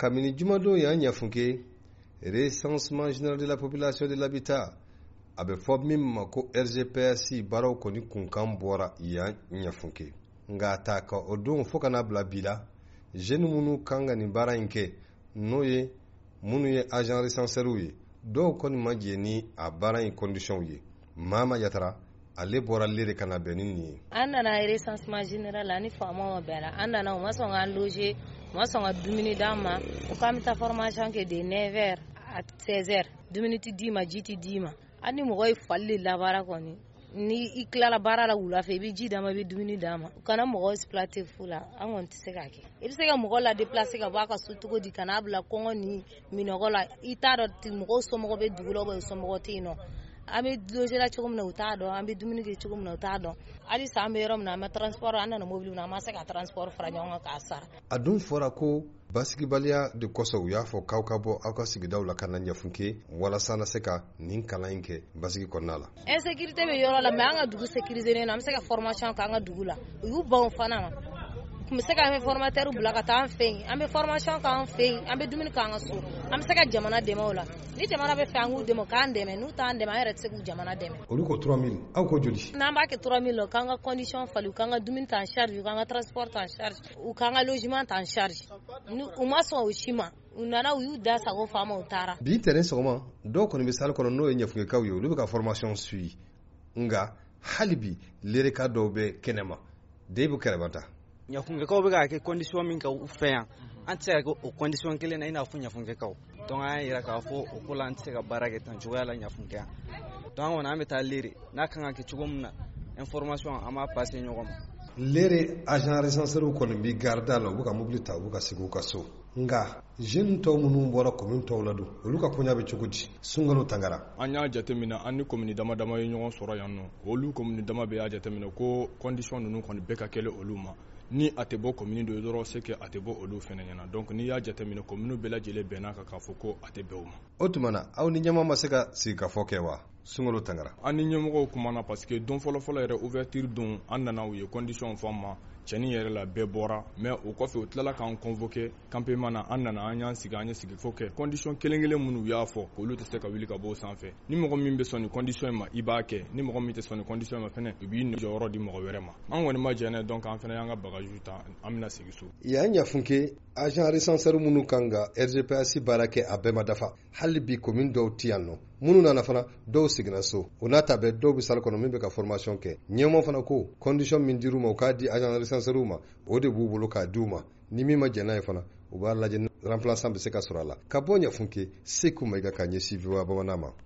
Kamini Jumado ya Nyafunke, recensement général de la population de l'habitat, abe fob min ma ko RGPSC baraw koni kunkan bɔra ya Nyafunke. Nga ta ka o don fo kana bila bila, jeune munu kanga ni bara in kɛ n'o ye munu ye agent recenseur ye, dɔw kɔni ma jɛ ni a bara in condition ye. Mama Yatara ale bɔra lere kana bɛn ni nin ye. An nana recensement général ani faamaw bɛɛ an nana u ma sɔn ka loger u ma sɔn ka dumuni d'an ma u k'an bɛ taa formation kɛ de 9h à 16h dumuni tɛ d'i ma ji tɛ d'i ma hali ni mɔgɔ ye fali de labaara kɔni ni i tilala baara la wula fɛ i bɛ ji d'a ma i bɛ dumuni d'a ma u kana mɔgɔ exploiter fu la an kɔni tɛ se k'a kɛ i bɛ se ka mɔgɔ la déplacer ka bɔ a ka so cogo di ka n'a bila kɔngɔ ni minɔgɔ la i t'a dɔn mɔgɔw somɔgɔw bɛ dugu la u somɔgɔw tɛ yen nɔ an bɛ loger la cogo min na u t'a dɔn an bɛ dumuni kɛ cogo min na u t'a dɔn halisa an bɛ yɔrɔ min na an bɛ transport an nana mobili na an ma se ka transport fara ɲɔgɔn kan k'a sara. A dun fɔra ko basigibaliya de kɔsɔn u y'a fɔ k'aw ka bɔ aw ka sigidaw la ka na Nyafunke walasa na se ka nin kalan in kɛ basigi kɔnɔna la. Insécurité bɛ yɔrɔ la mais an ka dugu sécuriser nen an bɛ se ka formation k'an ka dugu la u y'u ban fana ma. Kun bɛ se ka an bɛ formateur bila ka taa an fɛ yen an bɛ formation k'an fɛ yen an bɛ dumuni k'an ka so an bɛ se ka jamana dɛmɛ o la ni jamana bɛ fɛ an k'u dɛmɛ k'an dɛmɛ n'u t'an dɛmɛ an yɛrɛ tɛ se k'u jamana dɛmɛ. Olu ko 3000 aw ko joli. N'an b'a kɛ 3000 la k'an ka condition falen u k'an ka dumuni ta en charge u k'an ka transport ta en charge u k'an ka logement ta en charge u ma sɔn o si ma u nana u y'u da sago faama u taara. Bi tɛrɛn sɔgɔma dɔw kɔni bɛ salle kɔnɔ n'o ye Nyafunkekaw ye olu bɛ ka formation suit nka hali bi lereka dɔw bɛ kɛnɛma Debu Kɛrɛbata. Nyafunkekaw bɛ ka kɛ condition min ka u fɛ yan an tɛ se ka kɛ o condition kelen na i n'a fɔ Nyafunkekaw donc an y'a yira k'a fɔ o ko la an tɛ se ka baara kɛ tan cogoya la Nyafunke yan donc an kɔni an bɛ taa lere n'a kan ka kɛ cogo min na information an b'a passer ɲɔgɔn ma. Lere agent recenseur kɔni bi garda la u bɛ ka mobili ta u bɛ ka segin u ka so nka jeune tɔw minnu bɔra commune tɔw la don olu ka koɲa bɛ cogo di Sunkalo Tangara. An y'a jateminɛ an ni commune dama dama ye ɲɔgɔn sɔrɔ yan nɔ olu commune dama bɛ y'a jateminɛ ko condition ninnu kɔni bɛɛ ka kɛlɛ olu ma ni a tɛ bɔ commune dɔ dɔrɔn c'est que a tɛ bɔ olu fɛnɛ ɲɛna donc n'i y'a jateminɛ commune bɛɛ lajɛlen bɛnna kan k'a fɔ ko a tɛ bɛn o ma. O tuma na aw ni ɲɛmaa ma se ka sigi ka fɔ kɛ wa Sunkalo Tangara. An ni ɲɛmɔgɔw kumana parce que don fɔlɔ yɛrɛ ouverture don an nana u ye condition fɔ ma cɛnni yɛrɛ la bɛɛ bɔra mais o kɔfɛ u tilala k'an convoquer campement na an nana an y'an sigi an ye sigi fɔ kɛ condition kelen minnu y'a fɔ k'olu tɛ se ka wuli ka bɔ o sanfɛ ni mɔgɔ min bɛ sɔn ni condition in ma i b'a kɛ ni mɔgɔ min tɛ sɔn ni condition in ma fɛnɛ u b'i jɔyɔrɔ di mɔgɔ wɛrɛ ma an kɔni ma jɛnɛ donc an fɛnɛ y'an ka bagage ta an bɛna sigi so. Yan Nyafunke agent recenseur minnu kan ka RGPSC baara kɛ a bɛɛ ma dafa hali bi commune dɔw ti yan nɔ minnu nana fana dɔw seginna so o n'a ta bɛɛ dɔw bɛ salle kɔnɔ min bɛ ka formation kɛ ɲɛmɔgɔ fana ko condition min dir'u ma u k'a di agent recenseur ma o de b'u bolo k'a d'u ma ni min ma jɛn n'a ye fana u b'a lajɛ remplaçant bɛ se ka sɔrɔ a la ka bɔ Nyafunke Seku Mayiga ka ɲɛsin VOA Bamanan ma.